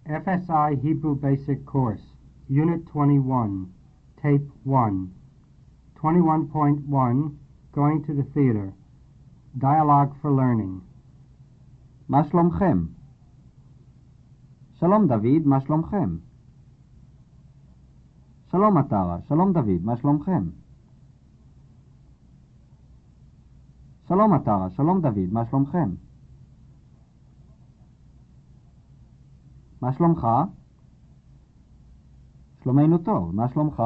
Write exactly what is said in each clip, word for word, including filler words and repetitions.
F S I Hebrew Basic Course, Unit twenty-one, Tape one, twenty-one point one, Going to the Theater, Dialogue for Learning. מה שלומכם? שלום דוד, מה שלומכם? שלום מטרה, שלום דוד, מה שלומכם? שלום מטרה, שלום דוד, מה שלומכם? מה שלומך? שלומנו טוב, מה שלומך?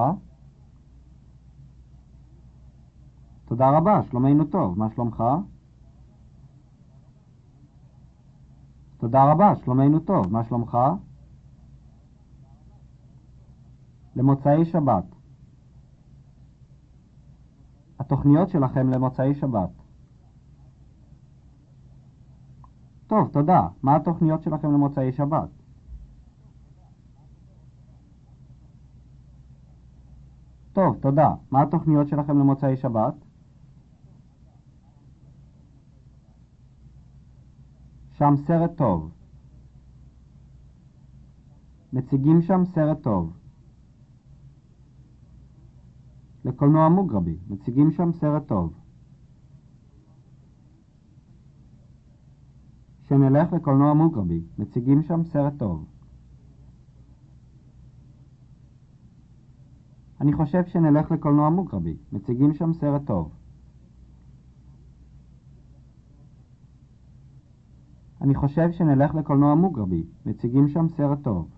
תודה רבה, שלומנו טוב, מה שלומך? תודה רבה, שלומנו טוב, מה שלומך? למוצאי שבת. התוכניות שלכם למוצאי שבת. טוב, תודה. מה התוכניות שלכם למוצאי שבת? טוב, תודה. מה התוכניות שלכם למוצאי שבת? שם סרט טוב. מציגים שם סרט טוב. לקולנוע מוגרבי. מציגים שם סרט טוב. שנלך לקולנוע מוגרבי. מציגים שם סרט טוב. אני חושב שנלך לקולנוע מוגרבי. מציגים שם סרט טוב. אני חושב שנלך לקולנוע מוגרבי. מציגים שם סרט טוב.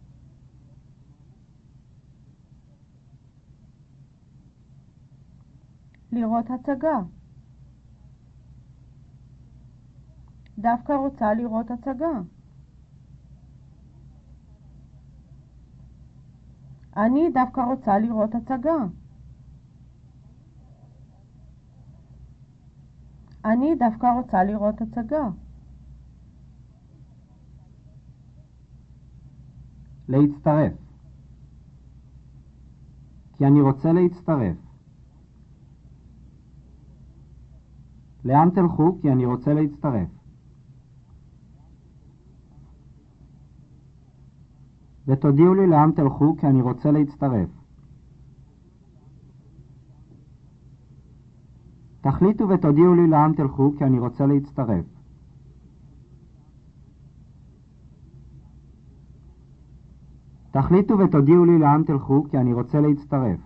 לראות הצגה. דווקא רוצה לראות הצגה. אני דווקא רוצה לראות הצגה. אני דווקא רוצה לראות הצגה. להצטרף. כי אני רוצה להצטרף. לאן תלכו? כי אני רוצה להצטרף. ותודיעו לי לאן תלכו, כי אני רוצה להצטרף. תחליטו ותודיעו לי לאן תלכו, כי אני רוצה להצטרף. תחליטו ותודיעו לי לאן תלכו, כי אני רוצה להצטרף.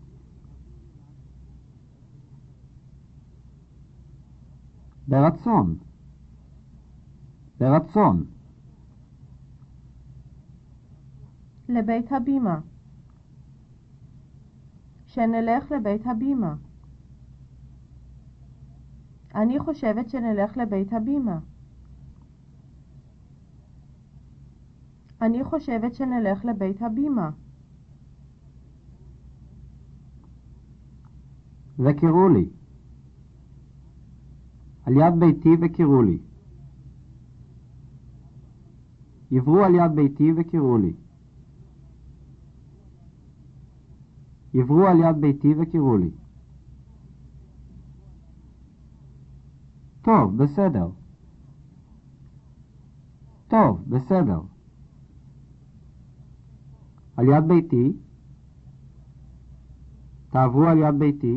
ברצון. ברצון. לבית הבימה. שנלך לבית הבימה. אני חושבת שנלך לבית הבימה. אני חושבת שנלך לבית הבימה. וקראו לי. על יד ביתי וקראו לי. יברו על יד ביתי וקראו לי. יברו על יד ביתי וקראו לי. טוב, בסדר. טוב, בסדר. על יד ביתי. תעברו על יד ביתי.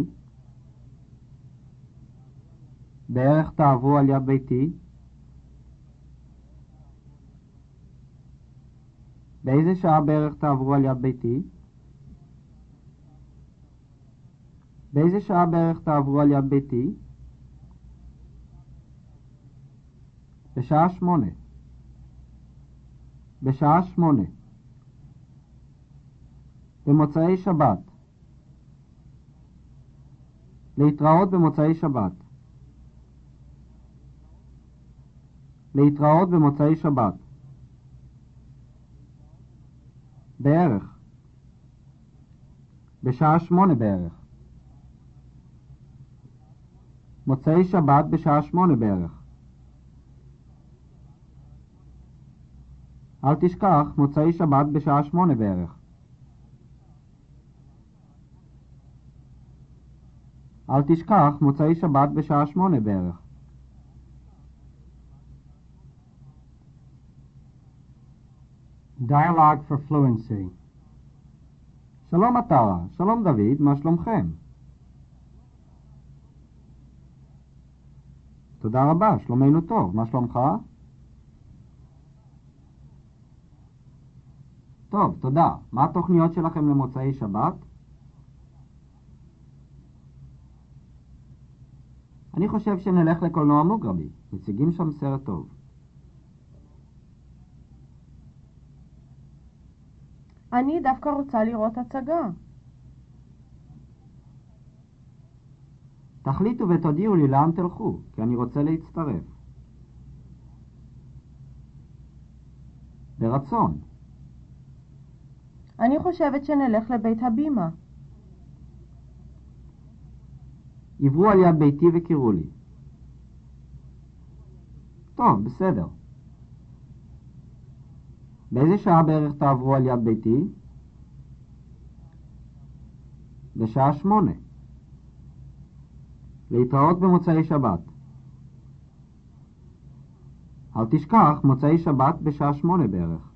בערך תעברו על יד ביתי. באיזה שעה בערך תעברו על יד ביתי? באיזה שעה בערך תעברו על יד ביתי? בשעה שמונה. בשעה שמונה. במוצאי שבת. להתראות במוצאי שבת. להתראות במוצאי שבת. בערך. בשעה שמונה בערך. מוצאי שבת בשעה שמונה בערך. אל תשכח, מוצאי שבת בשעה שמונה בערך. אל תשכח, מוצאי שבת בשעה שמונה בערך. Dialogue for Fluency. שלום עטרה, שלום דוד, מה שלומכם? תודה רבה, שלומנו טוב, מה שלומך? טוב, תודה. מה התוכניות שלכם למוצאי שבת? אני חושב שנלך לקולנוע מוגרבי, מציגים שם סרט טוב. אני דווקא רוצה לראות הצגה. תחליטו ותודיעו לי לאן תלכו, כי אני רוצה להצטרף. ברצון. אני חושבת שנלך לבית הבימה. עברו על יד ביתי וקראו לי. טוב, בסדר. באיזה שעה בערך תעברו על יד ביתי? בשעה שמונה. להתראות במוצאי שבת. אל תשכח, מוצאי שבת בשעה שמונה בערך.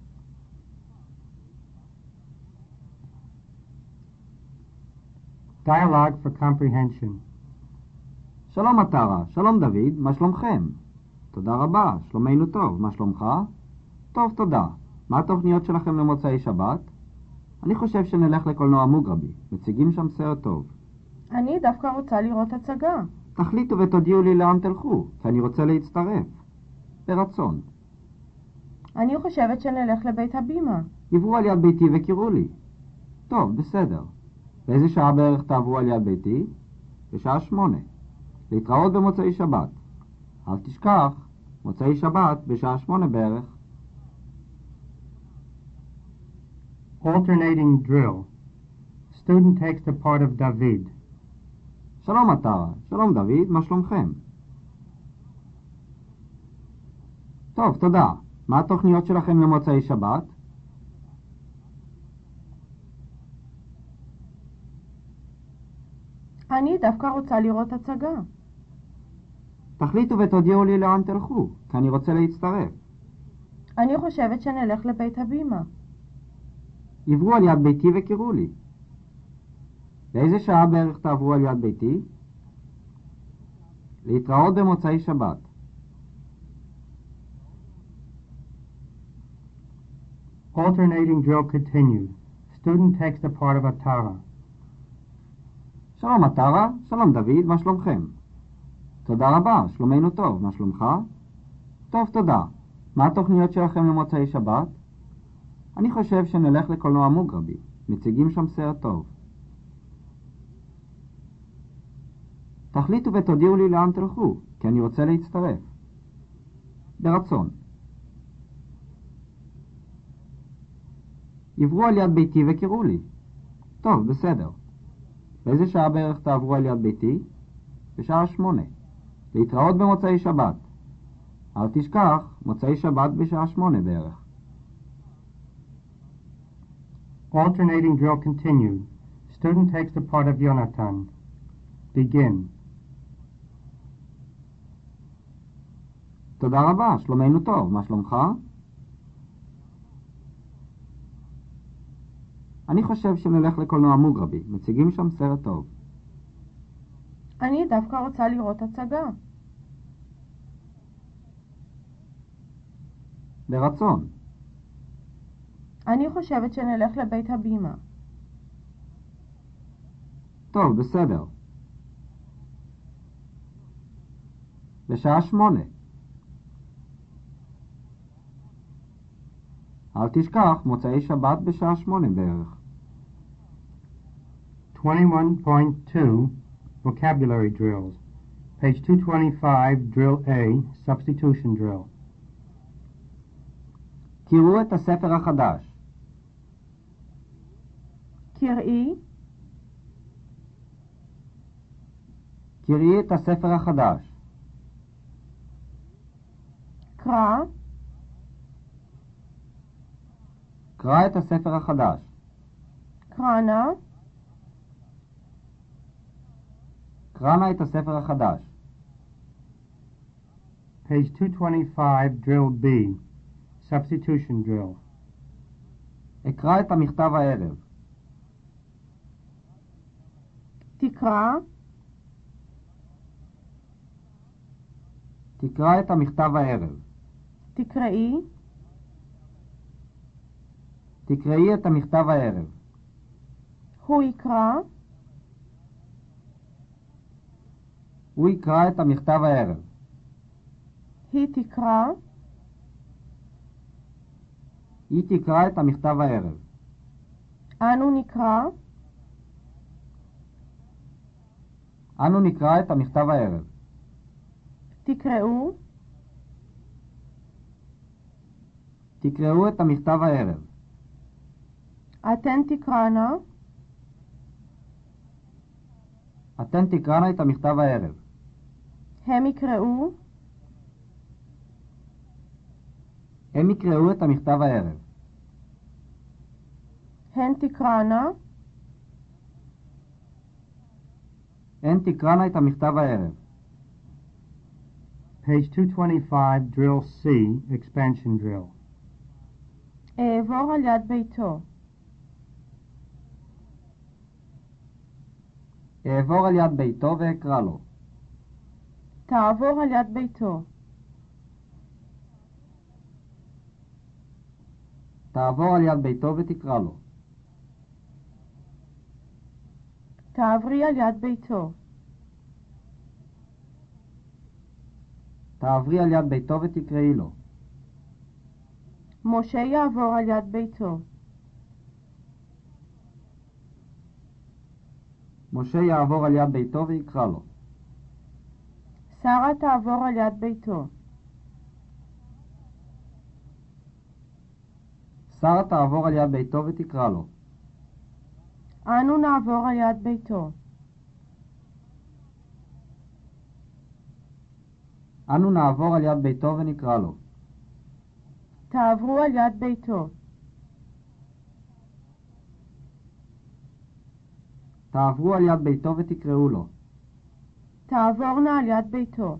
Dialogue for Comprehension. שלום עטרה, שלום דוד, מה שלומכם? תודה רבה, שלומנו טוב, מה שלומך? טוב, תודה. מה התוכניות שלכם למוצאי שבת? אני חושב שנלך לקולנוע מוגרבי, מציגים שם סרט טוב. אני דווקא רוצה לראות הצגה. תחליטו ותודיעו לי לאן תלכו, כי אני רוצה להצטרף. ברצון. אני חושבת שנלך לבית הבימה. עברו על יד ביתי וקראו לי. טוב, בסדר. באיזה שעה בערך תעברו על יד ביתי? בשעה שמונה. להתראות במוצאי שבת. אל תשכח, מוצאי שבת בשעה שמונה בערך. Alternating drill. Student takes the part of David. שלום עטרה, שלום דוד, מה שלומכם? טוב, תודה. מה התוכניות שלכם למוצאי שבת? אני דווקא רוצה לראות הצגה. תחליטו ותודיעו לי לאן תלכו, כי אני רוצה להצטרף. אני חושבת שנלך לבית הבימה. עברו על יד ביתי וקראו לי. באיזה שעה בערך תעברו על יד ביתי? להתראות במוצאי שבת. Alternating drill continued. Student takes the part of Atara. שלום עטרה, שלום דוד, מה שלומכם? תודה רבה, שלומנו טוב, מה שלומך? טוב, תודה. מה התוכניות שלכם למוצאי שבת? אני חושב שנלך לקולנוע מוגרבי, מציגים שם סרט טוב. תחליטו ותודיעו לי לאן תלכו, כי אני רוצה להצטרף. ברצון. עברו על יד ביתי וקראו לי. טוב, בסדר. באיזה שעה בערך תעברו על יד ביתי? בשעה שמונה. להתראות במוצאי שבת. אל תשכח, מוצאי שבת בשעה שמונה בערך. Alternating drill continued. Student takes the part of Jonathan. Begin. תודה רבה, שלומנו טוב, מה שלומך? אני חושב שנלך לקולנוע מוגרבי, מציגים שם סרט טוב. אני דווקא רוצה לראות הצגה. ברצון. אני חושבת שנלך לבית הבימה. טוב, בסדר. בשעה שמונה. אל תשכח, מוצאי שבת בשעה שמונה בערך. twenty-one point two Vocabulary Drills. Page two twenty-five, Drill A, Substitution Drill. קראו את הספר החדש. קראי, קראי את הספר החדש. קרא, קרא את הספר החדש. קרנה, קרא נא את הספר החדש. Page two twenty-five, Drill B, Substitution Drill. אקרא את המכתב הערב. תקרא, תקרא את המכתב הערב. תקראי, תקראי את המכתב הערב. הוא יקרא, הוא יקרא את המכתב הערב. היא תקרא, היא תקרא את המכתב הערב. אנו נקרא, אנו נקרא את המכתב הערב. תקראו, תקראו את המכתב הערב. אתן תקראנה, אתן תקראנה את המכתב הערב. הם יקראו, הם יקראו את המכתב הערב. הן תקראנה, הן תקראנה את המכתב הערב. Page two twenty-five, Drill C, Expansion Drill. אעבור על יד ביתו. אעבור על יד ביתו ואקרא לו. תעבור על יד ביתו. תעבור על יד ביתו ותקרא לו. תעברי על יד ביתו. תעברי על יד ביתו ותקראי לו. משה יעבור על יד ביתו. משה יעבור על יד ביתו ויקרא לו. שרה תעבור על יד ביתו. שרה תעבור על יד ביתו ותקרא לו. אנו נעבור על יד ביתו. אנו נעבור על יד ביתו ונקרא לו. תעברו על יד ביתו. תעברו על יד ביתו ותקראו לו. תעבורנה על יד ביתו.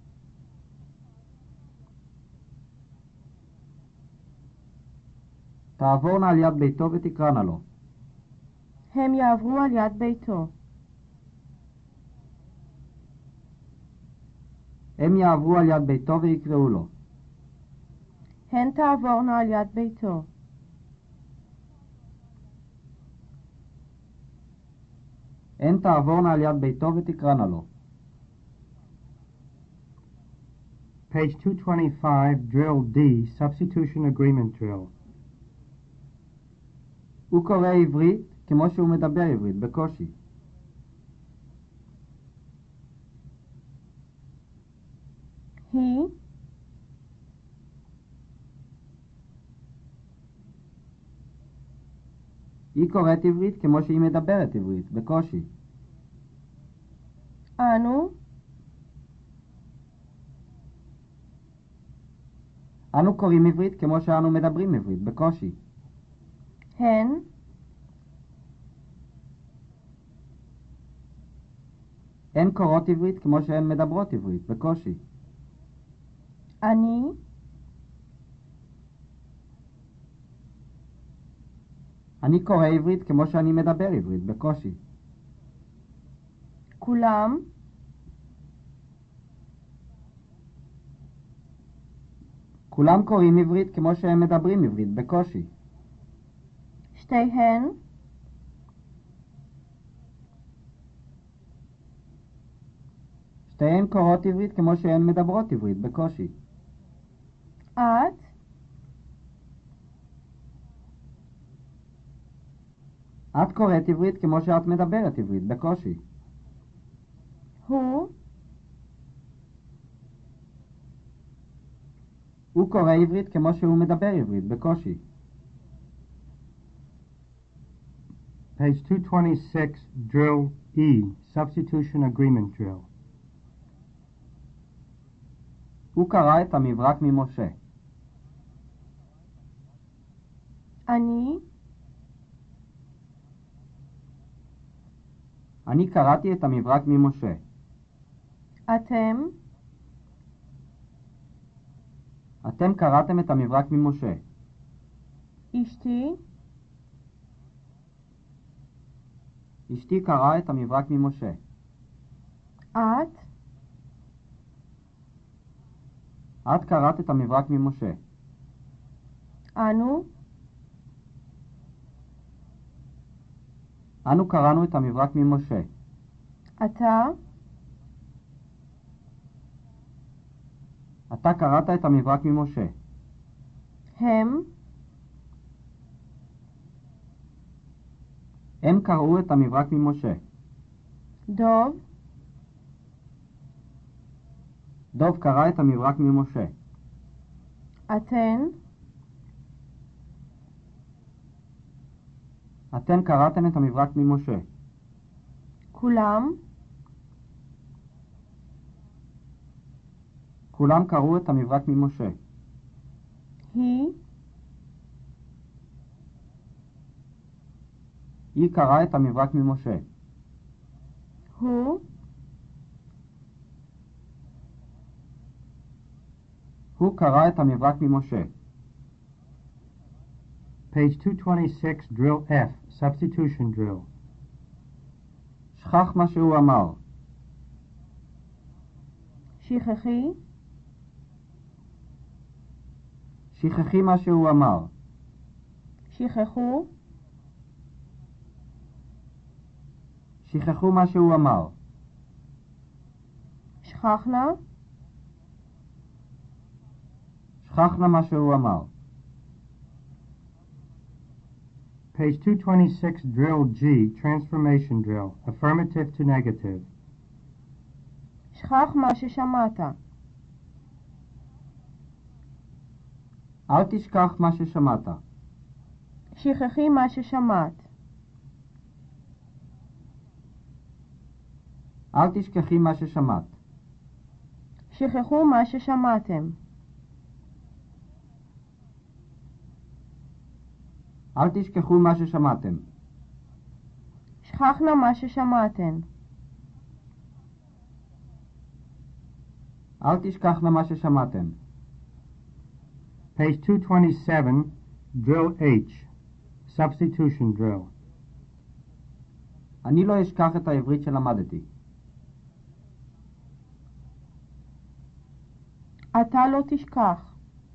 תעבורנה על יד ביתו ותקראנה לו. הם יעברו על יד ביתו. הם יעברו על יד ביתו ויקראו לו. הן תעבורנה על יד ביתו. הן תעבורנה על יד ביתו ותקראנה לו. Page two twenty-five, Drill D, Substitution Agreement Drill. הוא קורא עברית כמו שהוא מדבר עברית, בקושי. היא, היא קוראת עברית כמו שהיא מדברת עברית, בקושי. אנו, אנו קוראים עברית כמו שאנו מדברים עברית, בקושי. הן, הן קוראות עברית כמו שהן מדברות עברית, בקושי. אני, אני קורא עברית כמו שאני מדבר עברית, בקושי. כולם, כולם קוראים עברית כמו שהם מדברים עברית, בקושי. שתיהן, שתיהן קוראות עברית כמו שהן מדברות עברית, בקושי. את, את קוראת עברית כמו שאת מדברת עברית, בקושי. הוא, הוא קורא עברית כמו שהוא מדבר עברית, בקושי. Page two twenty-six, Drill E, Substitution Agreement Drill. הוא קרא את המברק ממשה. אני, אני קראתי את המברק ממשה. אתם, אתם קראתם את המברק ממשה. אשתי, אשתי קראה את המברק ממשה. את? את קראת את המברק ממשה. אנו? אנו קראנו את המברק ממשה. אתה? אתה קראת את המברק ממשה. הם? הם קראו את המברק ממשה. דוב? דוב קרא את המברק ממשה. אתן? אתן קראתן את המברק ממשה. כולם? כולם קראו את המברק ממשה. היא? היא קראה את המברק ממשה. הוא? הוא קרא את המברק ממשה. Page two twenty-six, drill F, substitution drill. שכח מה שהוא אמר. שכחי? שכחי מה שהוא אמר. שכחו? שכחו מה שהוא אמר. שכחנה? שכחנה מה שהוא אמר. Page two twenty-six, drill G, transformation drill, affirmative to negative. שכח מה ששמעת. אל תשכח מה ששמעת. שכחי מה ששמעת. אל תשכחי מה ששמעת. שכחו מה ששמעתם. אל תשכחו מה ששמעתם. שכחנה מה ששמעתן. אל תשכחנה מה ששמעתם. Page two twenty-seven, drill H, substitution drill. אני לא אשכח את העברית שלמדתי. אתה לא תשכח.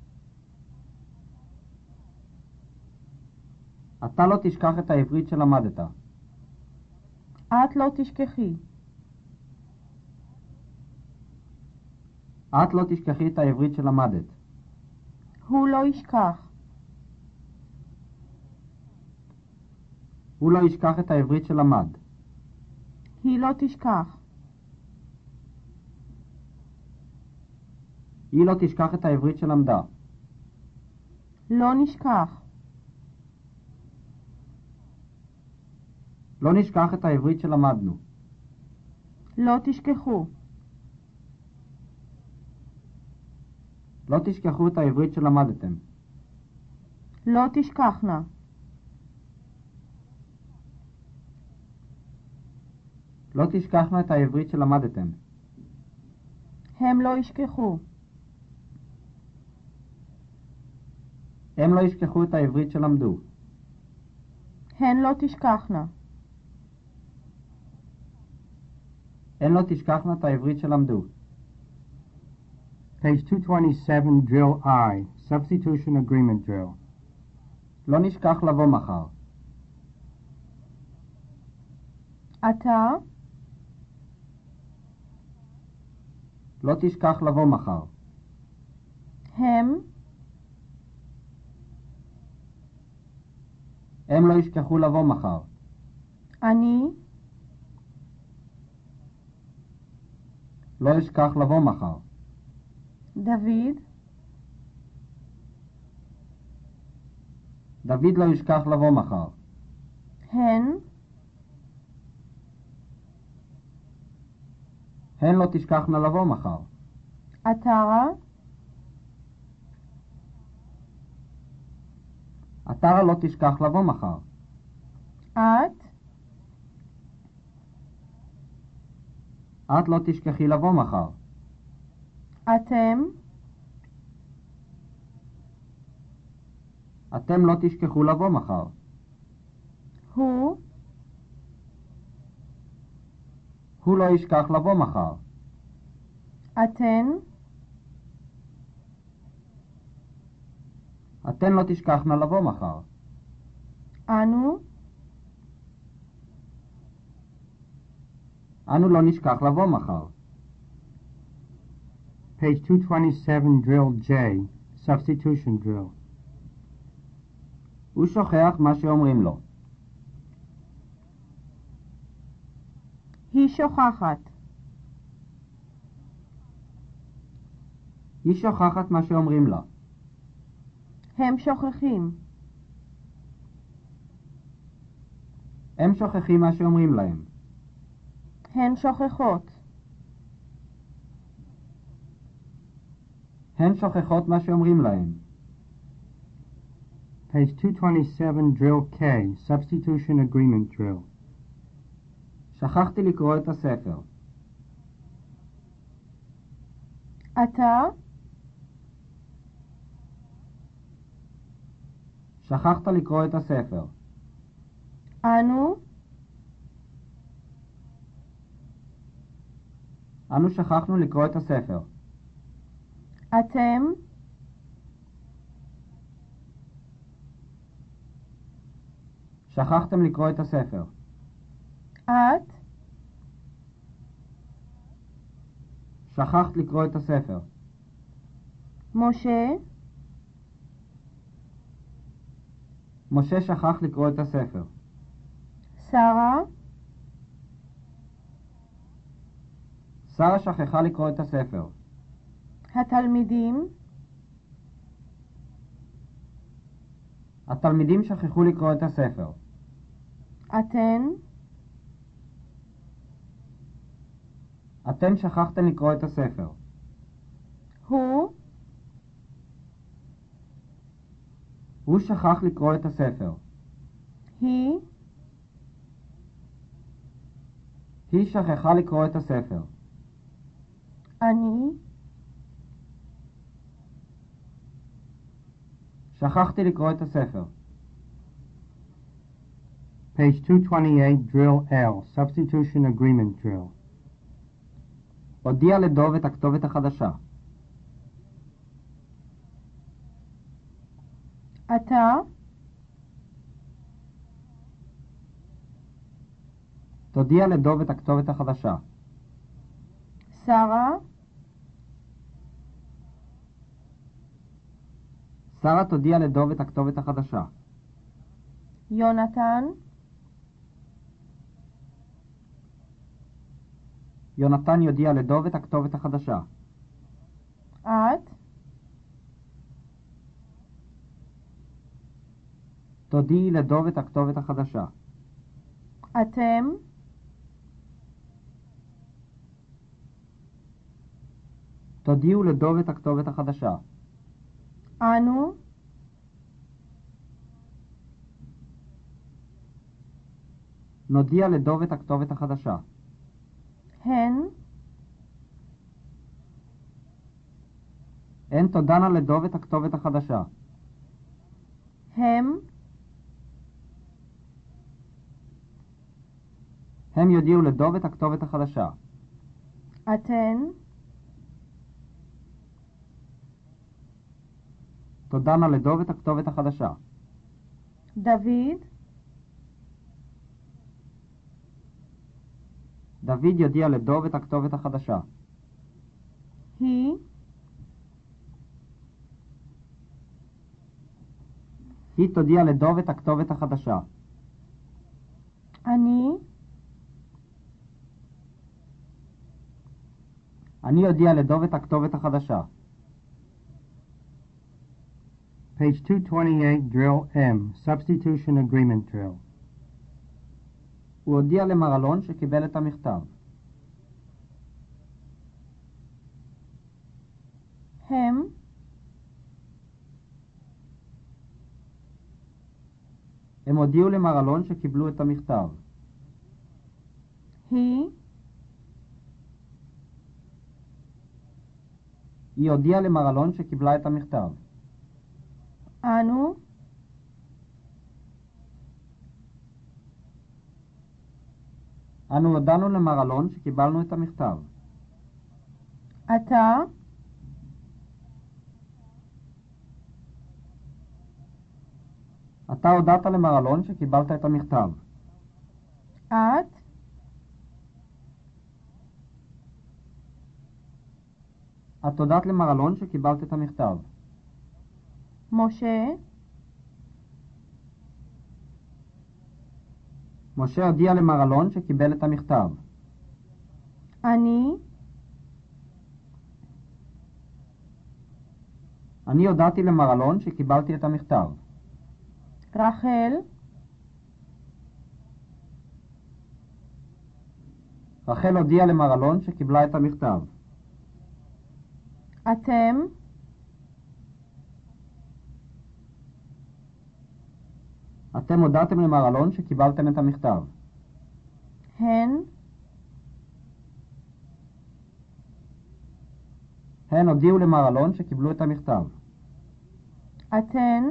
אתה לא תשכח את העברית שלמדת. את לא תשכחי. את לא תשכחי את העברית שלמדת. הוא לא ישכח. הוא לא ישכח את העברית שלמד. היא לא תשכח. היא לא תשכח את העברית שלמדה. לא נשכח. לא נשכח את העברית שלמדנו. לא תשכחו. לא תשכחו את העברית שלמדתם. לא תשכחנה. לא תשכחנה את העברית שלמדתם. הם לא ישכחו. הם לא ישכחו את העברית שלמדו. הן לא תשכחנה. הן לא תשכחנה את העברית שלמדו. Page two twenty-seven, drill I, substitution agreement drill. לא נשכח לבוא מחר. אתה? לא תשכח לבוא מחר. הם? הם לא ישכחו לבוא מחר. אני? לא אשכח לבוא מחר. דוד? דוד לא ישכח לבוא מחר. הן? הן לא תשכחנה לבוא מחר. עטרה? עטרה לא תשכח לבוא מחר. את? את לא תשכחי לבוא מחר. אתם? אתם לא תשכחו לבוא מחר. הוא? הוא לא ישכח לבוא מחר. אתן, אתן לא תשכחנה לבוא מחר. אנו, אנו לא נשכח לבוא מחר. Page two twenty-seven, drill J, substitution drill. הוא שוכח מה שאומרים לו. היא שוכחת. היא שוכחת מה שאומרים לה. הם שוכחים. הם שוכחים מה שאומרים להם. הן שוכחות. הן שוכחות מה שאומרים להם. Page two twenty-seven, drill K, substitution agreement drill. שכחתי לקרוא את הספר. אתה, שכחת לקרוא את הספר. אנו, אנו שכחנו לקרוא את הספר. אתם, שכחתם לקרוא את הספר. את, שכחת לקרוא את הספר. משה, משה שכח לקרוא את הספר. שרה, שרה שכחה לקרוא את הספר. התלמידים, התלמידים שכחו לקרוא את הספר. אתן, אתם שכחתם לקרוא את הספר. הוא, הוא שכח לקרוא את הספר. היא, היא שכחה לקרוא את הספר. אני, שכחתי לקרוא את הספר. Page two twenty-eight, drill L, substitution agreement drill. הודיע לדוב את הכתובת החדשה. אתה, תודיע לדוב את הכתובת החדשה. שרה, שרה תודיע לדוב את הכתובת החדשה. יונתן, יונתן יודיע לדוב את הכתובת החדשה. את, תודיעי לדוב את הכתובת החדשה. אתם, תודיעו לדוב את הכתובת החדשה. אנו, נודיע לדוב את הכתובת החדשה. הן, הן תודענה לדוב את הכתובת החדשה. הם, הם יודיעו לדוב את הכתובת החדשה. אתן, תודענה לדוב את הכתובת החדשה. דוד, דוד יודיע לדוב את הכתובת החדשה. היא, היא תודיע לדוב את הכתובת החדשה. אני, אני יודיע לדוב את הכתובת החדשה. Page two twenty-eight, drill M, substitution agreement drill. הוא הודיע למרלון שקיבל את המכתב. הם, הם הודיעו למרלון שקיבלו את המכתב. היא, היא הודיעה למרלון שקיבלה את המכתב. אנו, אנו הודענו למר אלון שקיבלנו את המכתב. אתה? אתה הודעת למר אלון שקיבלת את המכתב. את? את הודעת למר אלון שקיבלת את המכתב. משה? משה הודיע למר אלון שקיבל את המכתב. אני? אני הודעתי למר אלון שקיבלתי את המכתב. רחל? רחל הודיעה למר אלון שקיבלה את המכתב. אתם? אתם הודעתם למר אלון שקיבלתם את המכתב. הן? הן הודיעו למר אלון שקיבלו את המכתב. אתן?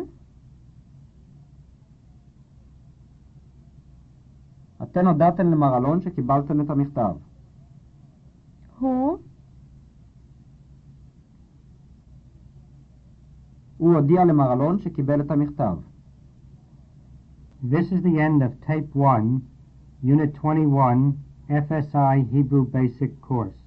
אתן הודעתם למר אלון שקיבלתם את המכתב. הוא? הוא הודיע למר אלון שקיבל את המכתב. This is the end of Tape one, Unit twenty-one, F S I Hebrew Basic Course.